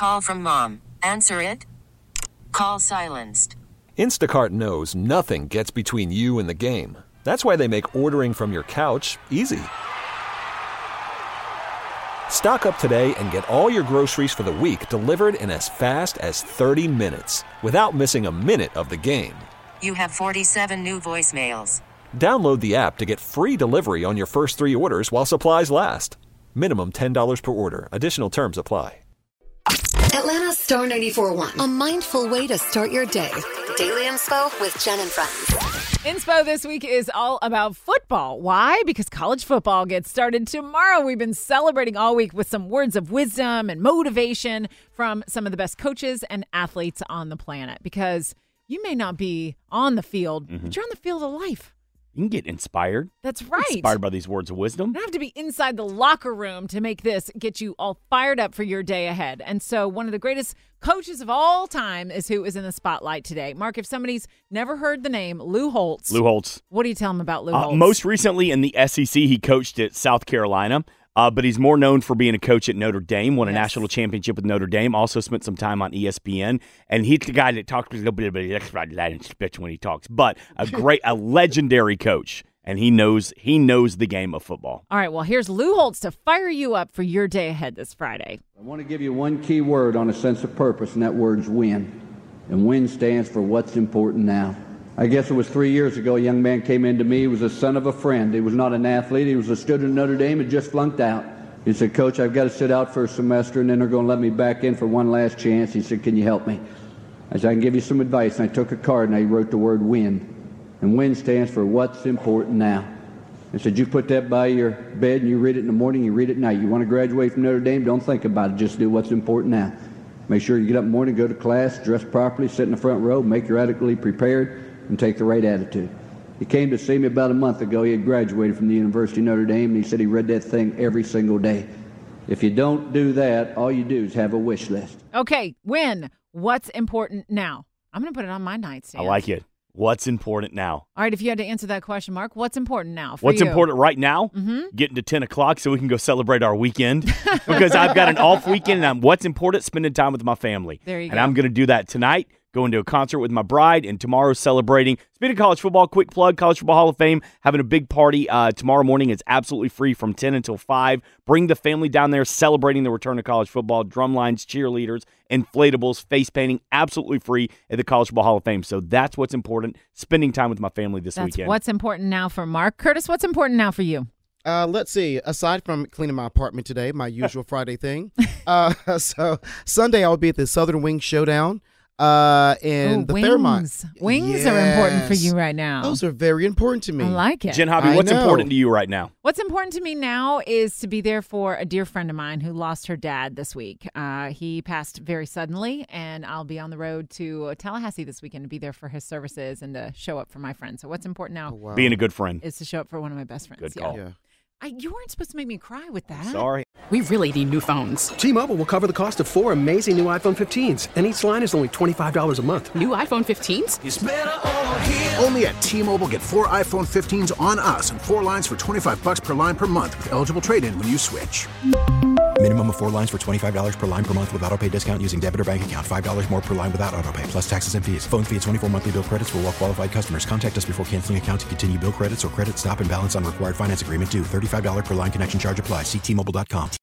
call from mom. Answer it. Call silenced. Instacart knows nothing gets between you and the game. That's why they make ordering from your couch easy. Stock up today and get all your groceries for the week delivered in as fast as 30 minutes without missing a minute of the game. You have 47 new voicemails. Download the app to get free delivery on your first 3 orders while supplies last. Minimum $10 per order. Additional terms apply. Atlanta's Star 94.1. A mindful way to start your day. Daily Inspo with Jen and Friends. Inspo this week is all about football. Why? Because college football gets started tomorrow. We've been celebrating all week with some words of wisdom and motivation from some of the best coaches and athletes on the planet. Because you may not be on the field, but you're on the field of life. You can get inspired. That's right. Inspired by these words of wisdom. You don't have to be inside the locker room to make this get you all fired up for your day ahead. And so one of the greatest coaches of all time is who is in the spotlight today. Mark, if somebody's never heard the name Lou Holtz. Lou Holtz. What do you tell them about Lou Holtz? Most recently in the SEC, he coached at South Carolina. But he's more known for being a coach at Notre Dame, won a national championship with Notre Dame, also spent some time on ESPN. And he's the guy that talks a little bit of an extra Latin speech when he talks, but a legendary coach. And he knows the game of football. All right, well, here's Lou Holtz to fire you up for your day ahead this Friday. I want to give you one key word on a sense of purpose, and that word's win. And win stands for what's important now. I guess it was 3 years ago, a young man came in to me. He was the son of a friend. He was not an athlete. He was a student at Notre Dame and just flunked out. He said, Coach, I've got to sit out for a semester, and then they're going to let me back in for one last chance. He said, can you help me? I said, I can give you some advice. And I took a card, and I wrote the word win. And win stands for what's important now. I said, you put that by your bed, and you read it in the morning, you read it at night. You want to graduate from Notre Dame? Don't think about it. Just do what's important now. Make sure you get up in the morning, go to class, dress properly, sit in the front row, make your adequately prepared, and take the right attitude. He came to see me about a month ago. He had graduated from the University of Notre Dame, and he said he read that thing every single day. If you don't do that, all you do is have a wish list. Okay, win. What's important now? I'm going to put it on my nightstand. I like it. What's important now? All right, if you had to answer that question, Mark, what's important now for What's you? important right now? Getting to 10 o'clock so we can go celebrate our weekend. Because I've got an off weekend, and what's important? Spending time with my family. There you go. And I'm going to do that tonight. Going to a concert with my bride, and tomorrow celebrating. Speaking of college football, quick plug, College Football Hall of Fame, having a big party tomorrow morning. It's absolutely free from 10 until 5. Bring the family down there celebrating the return of college football. Drum lines, cheerleaders, inflatables, face painting, absolutely free at the College Football Hall of Fame. So that's what's important, spending time with my family this weekend. That's what's important now for Mark. Curtis, what's important now for you? Let's see. Aside from cleaning my apartment today, my usual Friday thing, so Sunday I'll be at the Southern Wings Showdown. In the wings. Fairmont. Wings are important for you right now. Those are very important to me. I like it. Jen Hobby, what's important to you right now? What's important to me now is to be there for a dear friend of mine who lost her dad this week. He passed very suddenly, and I'll be on the road to Tallahassee this weekend to be there for his services and to show up for my friend. So what's important now Being a good friend. is to show up for one of my best friends. Good call. Yeah. You weren't supposed to make me cry with that. Sorry. We really need new phones. T-Mobile will cover the cost of 4 amazing new iPhone 15s, and each line is only $25 a month. New iPhone 15s? It's better over here. Only at T-Mobile, get 4 iPhone 15s on us and 4 lines for $25 per line per month with eligible trade-in when you switch. Minimum of 4 lines for $25 per line per month with autopay discount using debit or bank account. $5 more per line without autopay, plus taxes and fees. Phone fee at 24 monthly bill credits for well-qualified customers. Contact us before canceling account to continue bill credits or credit stop and balance on required finance agreement due. $35 per line connection charge applies. See T-Mobile.com.